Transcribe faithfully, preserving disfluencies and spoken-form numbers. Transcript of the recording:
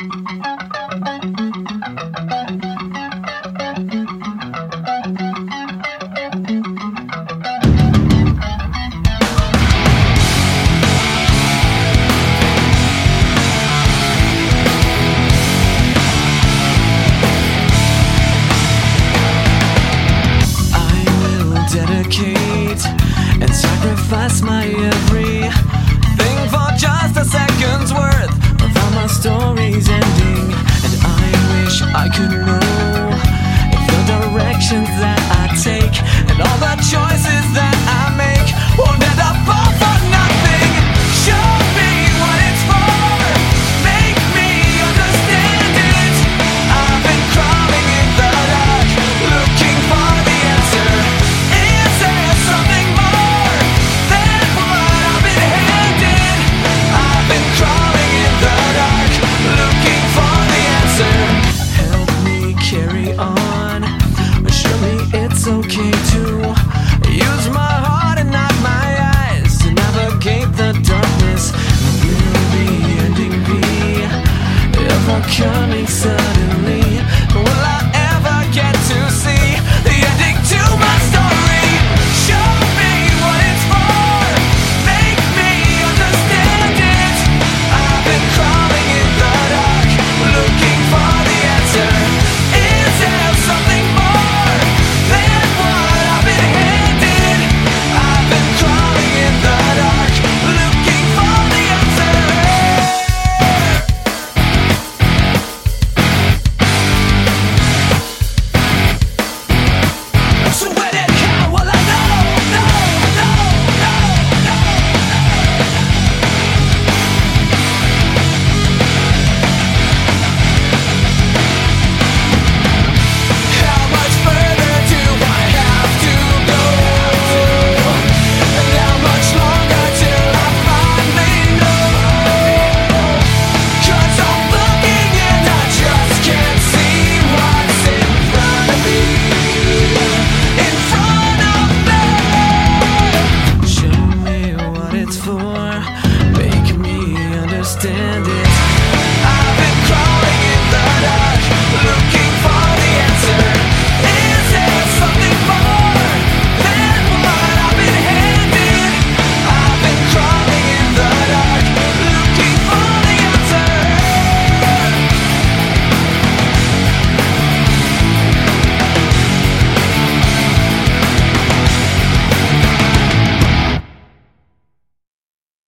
And sacrifice my everything for just a second's worth of how my story's ending. And I wish I could know if the directions that I take and all the choices that I make won't end up all for nothing. Show me what it's for, make me understand it. I've been crawling in the dark, looking for the answer. Is there something more than what I've been handed? I've been crawling in the dark, looking for the answer. Help me carry on, assure me it's okay to use my heart and not my eyes to navigate the darkness. Will the ending be ever coming suddenly? Will I ever get to see the ending to my story? Show me what it's for, make me understand it. I've been crawling in the dark, looking for the answer. Is there something more than what I've been handed? I've been crawling in the dark, looking for the answer. So when and how will I know? No, no, no, no, How much further do I have to go? And how much longer till I finally know? 'Cause I'm looking and I just can't see what's in front of me. In front of me. Show me what it's for, make me understand it.